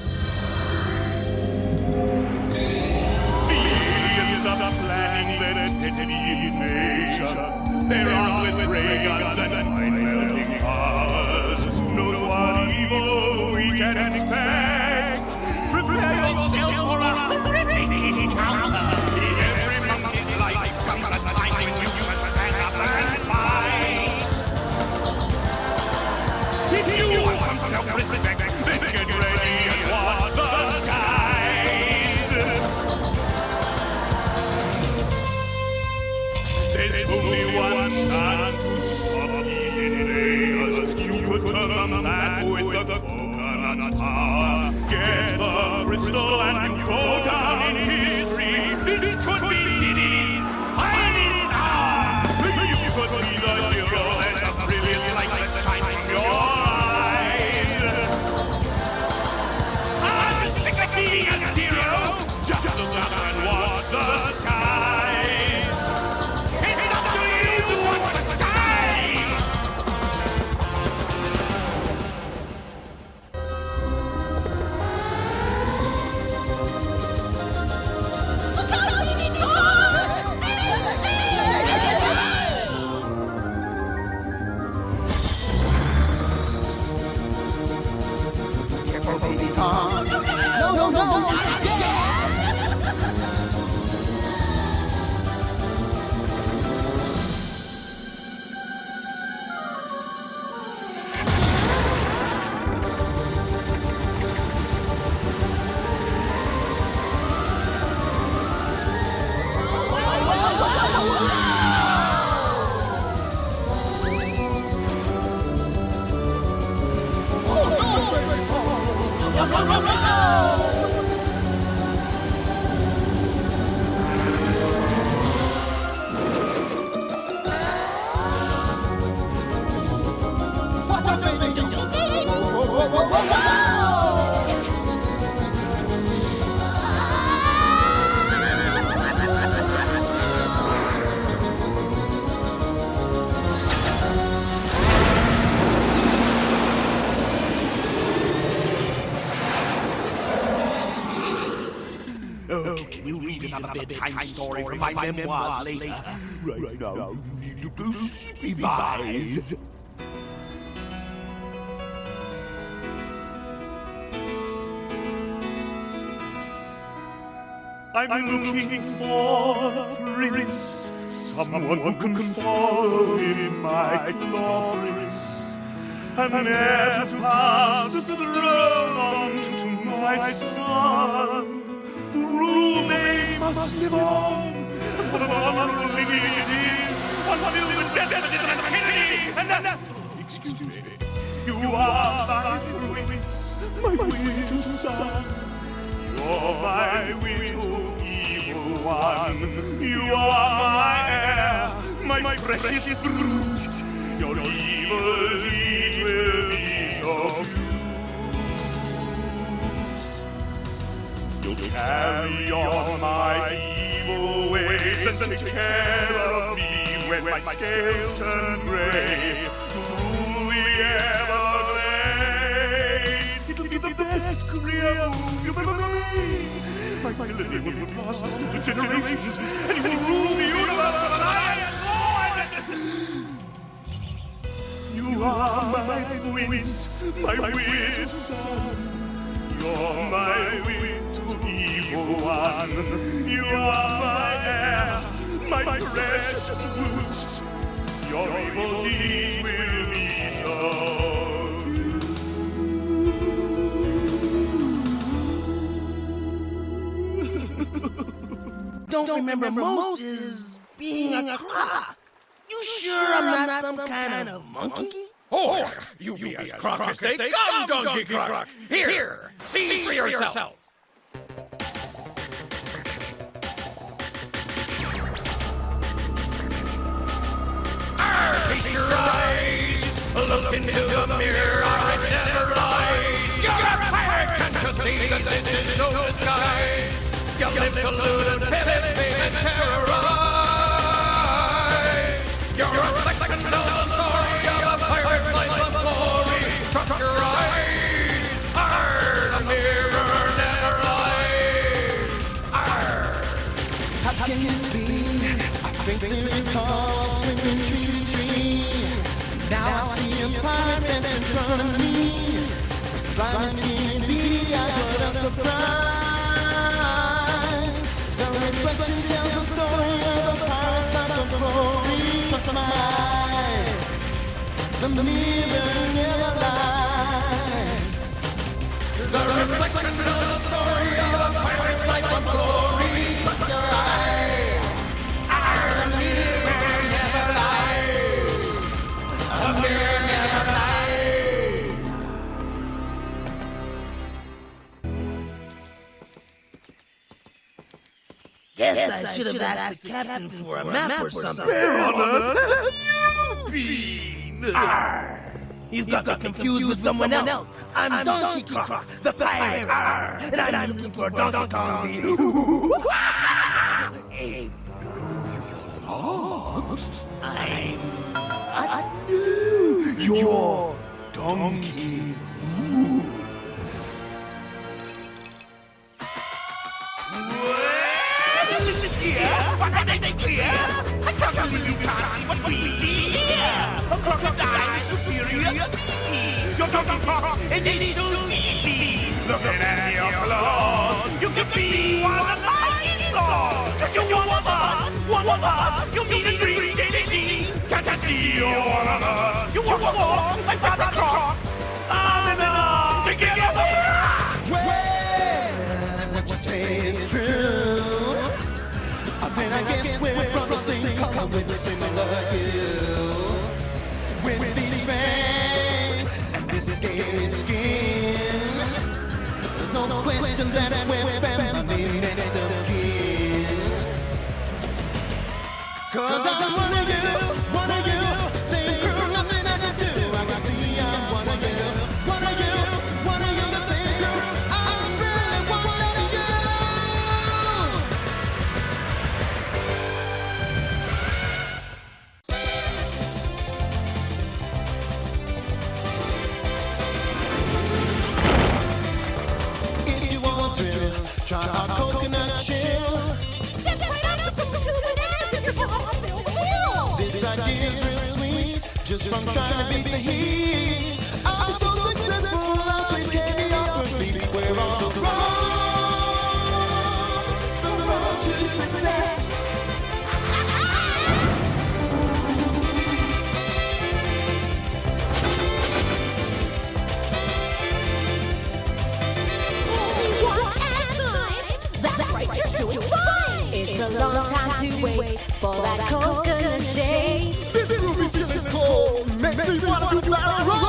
The aliens are planning their invasion. They're armed with ray guns and mind-melting powers. Who knows what evil we can expect? Prepare yourself for a gripping encounter. Every monkey's life comes a time when you must stand up and fight. If you want some self-respect, then get ready and watch the skies. There's only one chance to stop these invaders. You could turn them back with the coconut's power. Get the crystal and you go down in history. This could be Diddy's finest hour. You could be the hero and a brilliant light that shines from your being a hero, just look up and watch the skies. It's up to you to watch the skies. Look out, Diddy! Careful, baby Tom. No, no, no, not again! Bedtime story from my memoirs later. Right now, you need to go sleepy buys. I'm looking for a prince, someone who can follow in my glories, an heir to pass the throne on to my son. The rule name must live on, and what a wonderful lineage it is, one filled with despotism and tyranny, and, and, and excuse me. You are my prince, my winter sun. You're my widow, evil one. You are my heir, my, my precious fruit. Your evil deeds will be so you'll carry on my evil ways and take care of me when my scales turn gray. Through the Everglades, it'll be the best career move you've ever made. My living will last through generations, and you will rule the universe as an iron lord. You are my prince, my winter son. You're my winter evil one. You are my heir, my precious fruit. Your evil deeds will be so. Don't, Don't remember, remember most is being a croc. You sure I'm not some kind of monkey? Oh, you, you be as croc as they come, Donkey Croc. Here, here, seize for yourself. Feast your eyes, look into the mirror, it never lies. You're a pirate, can't you see that this is no disguise? You live to loot and pivot, and terrorize. You're a reflection of the story of a pirate's life of glory. Trust your eyes, arr, the mirror never lies. Arr. How can this be? I think they recall swinging tree to tree. Now I see a pirate dance in front of me. Slimy skin beady, I got a surprise. The reflection tells the story of a pirate's life of glory. Trust my eye, the mirror never lies. The reflection tells the story of a pirate's life of glory. Trust your eye. The mirror never lies. The mirror never lies. Guess, Guess I should have asked, asked the captain for a map, map or something. Where on earth have you been? Arr! You've got, got me confused, confused with someone, someone else. else. I'm, I'm Donkey Croc, Croc, the pirate, Arr! And I'm, I'm looking for Donkey Kong. Hey, I'm a new. You're Donkey. I can't believe you can't see what we see here. A crocodile is superior species. You're Donkey Croc, an initial species. Looking at your claws, you could be one of my in-laws. Cause you're one of us, one of us. You mean a dream station. Can't I see you're one of us? You walk, walk, walk, like Father Croc. I'm in love together. Well, what you say is true. Then I guess we're brothers, same color with the similar hue. With these fangs and this scaly skin, there's no question that we're family next of kin. Cause I'm one of you, one of you, same crew, nothing I can do. I can see I'm one of you, one of you, one of you, the same crew. I'm really one of you. Try our coconut chill. Step right up to the bananas if you're on the wheel. This idea is real sweet, just from trying to beat the heat. I'm so successful, I'm sweet candy off her feet. We're on the road, the road to success. It's a long time to wait for that coconut shade. This will be chilly cold, makes me wanna do battle run.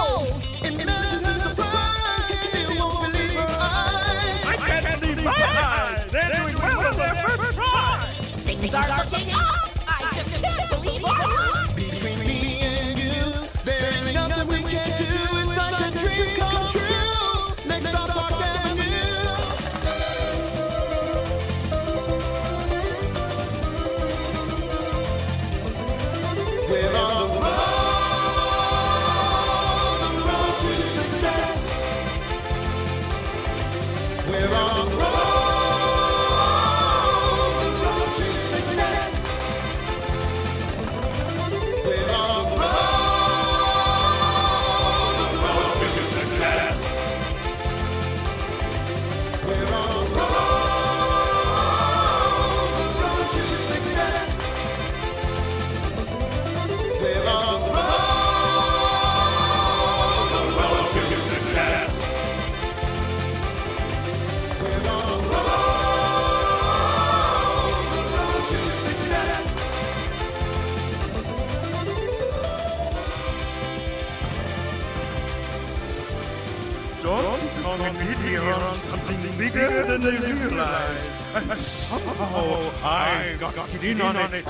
Donkey Kong and Diddy are on something bigger than they realize. And somehow I got to get in on it.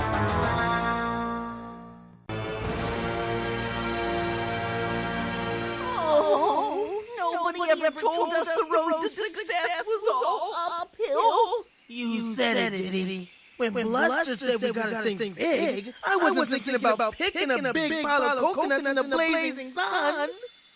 Oh, nobody ever told us the road to success was all uphill. You said it, Diddy. When Bluster said we gotta think big, I wasn't thinking about picking a big pile of coconuts in the blazing sun.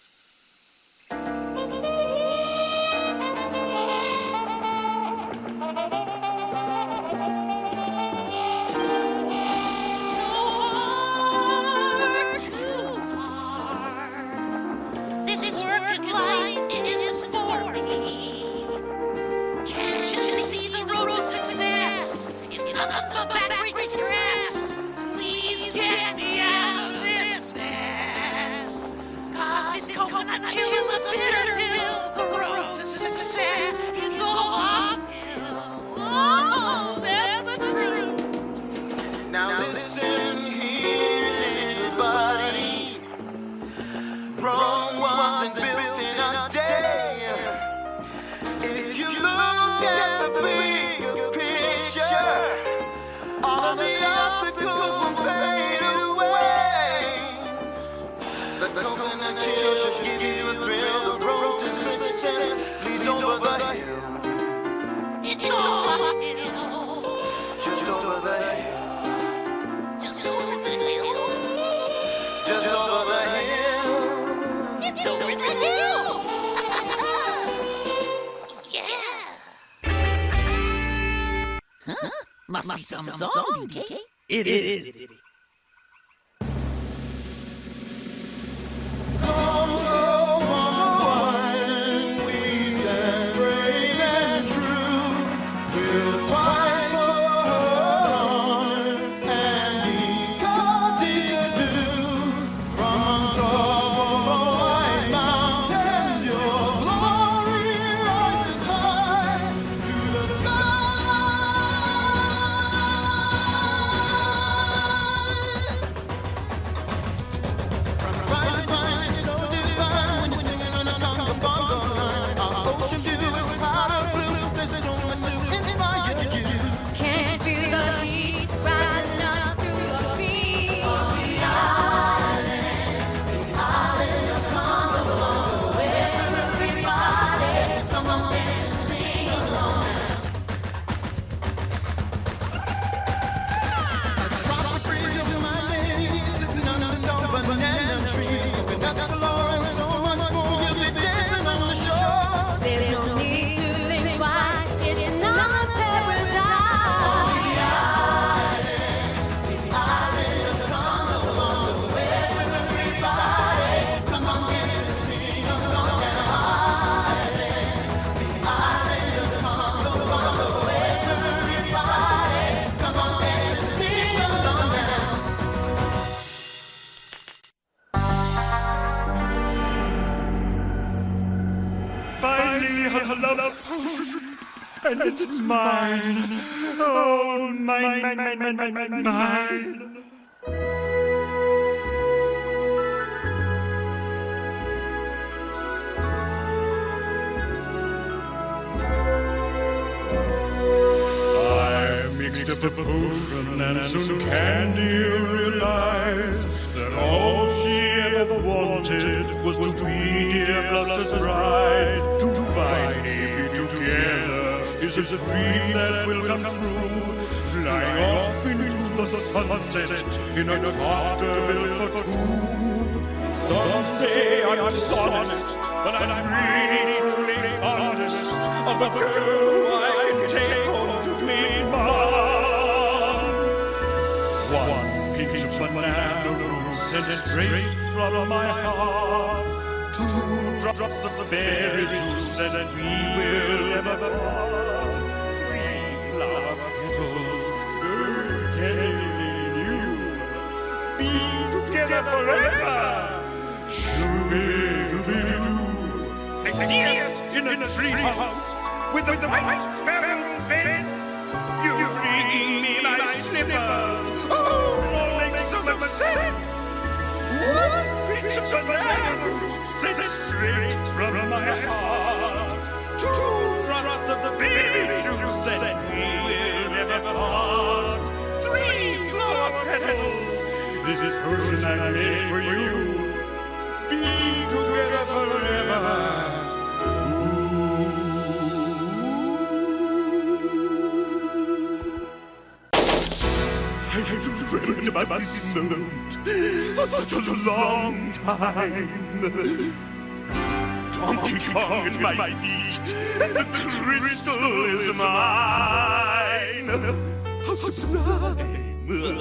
This working life isn't for me. Can't you see the road to success is nothing but backwards stress? Please get me out of this mess. Cause this coconut chill is a bitter pill. The road to success is all uphill. Oh, that's the truth. Now listen here, little buddy. Rome wasn't built in a day. If you look at the bigger picture, all of the obstacles will fade away. The coconut chill should give you a thrill. The road to success leads over the hill. It's all uphill. Just over the hill. Just over the hill. Just over the hill. It's over the hill. Yeah. Huh? Must, Must be some, some song, D K. It is, Diddy. Congo, wine, we stand brave and true. We'll fight for honor and equality-do. From top of the white mountains, your glory rises high to the sky. From right to right is so divine when you're singing on a conga bongo line. Our ocean view is powder blue. There's so much to inspire you. Can't feel the heat rising up through your feet. On the island, the island of Congo, where everybody come on dance and sing along now. A tropic breeze over my knees, sitting under the tall banana trees. With nuts galore and so much more, you'll be dancing on the shore. There's no need to think twice. It's another paradise. On the island, the island of Congo, where everybody come on dance and sing along now. The island of Congo, where everybody come on dance and sing along now. Finally, a love potion, and it's mine. Oh, mine, mine, mine, mine, mine, mine, mine. I mixed up a potion, and soon Candy realized that all she ever wanted was to be dear Bluster's bride. To find me together is a dream that will come true. Flying off into the sunset in a copter built for two. Some say I'm dishonest, but I'm really truly honest. Of a girl I can take home to me, Mom. One pinch of banana roots sent straight from my heart. Two drops of berry juice, and we will never part. Three flower petals, girl, can you be together forever? Shoo-be-doo-be-doo. I see us in a treehouse with the white barrel fence. You bring me my slippers. Oh, it all makes so much sense. One It's banana fruit, sits straight from my heart. Two drops of baby juice and we will never part. Three flower petals, this is potion I made for you. Be together forever. I've dreamt about this moment for such a long time. Donkey Kong at my feet, and the crystal is mine. How sublime!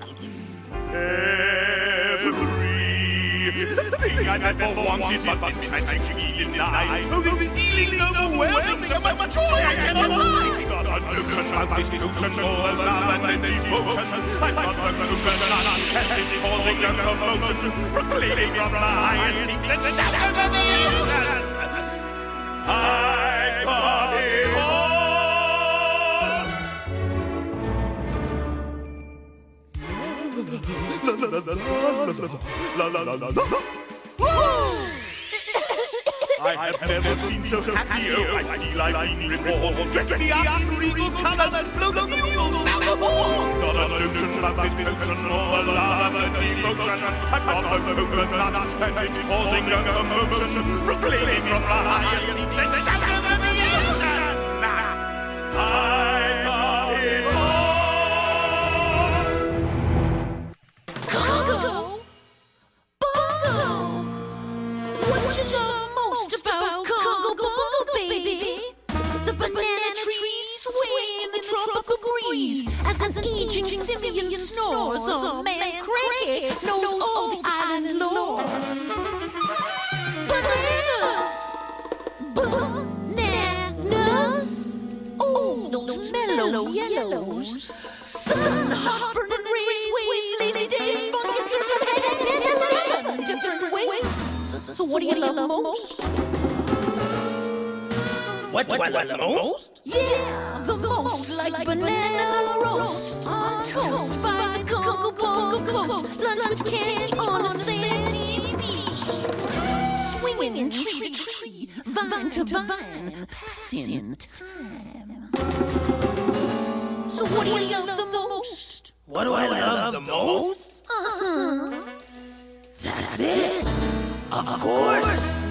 Everything I've ever wanted but been trying to be denied. Oh, this feeling's overwhelming, so much joy I cannot hide. Got a notion about this notion, more than love and devotion. I've got the coconut, and it's causing a commotion, proclaiming from the highest peaks and south of the ocean. I've got it all. La la la la la la la la la. I have never been so happy, oh, I feel like being reborn. Dress me up in regal colors, blow the bugles, sound the horn. Got a notion about this potion, all the love and devotion. I've got a coconut, and it's causing a commotion, proclaiming from the highest peaks and south of the ocean. I got it all. Congo! Bongo! What you love most about Congo Bongo, baby? The banana trees sway in the tropical breeze as an aging simian snores. Oh, man, cricket knows all the island lore. Bananas! Bananas! Oh, those mellow yellows. Sun, hot burning rays, waves, lazy days, funky syrup, and ten, eleven different ways. So what do you love most? What do I love most? Yeah, the most like banana roast on toast by the Congo Bongo coast. Lunch with candy on a sandy beach. Swinging tree to tree, vine to vine, passing time. So what do you love the most? What do I love the most? Uh-huh. That's it. Of course.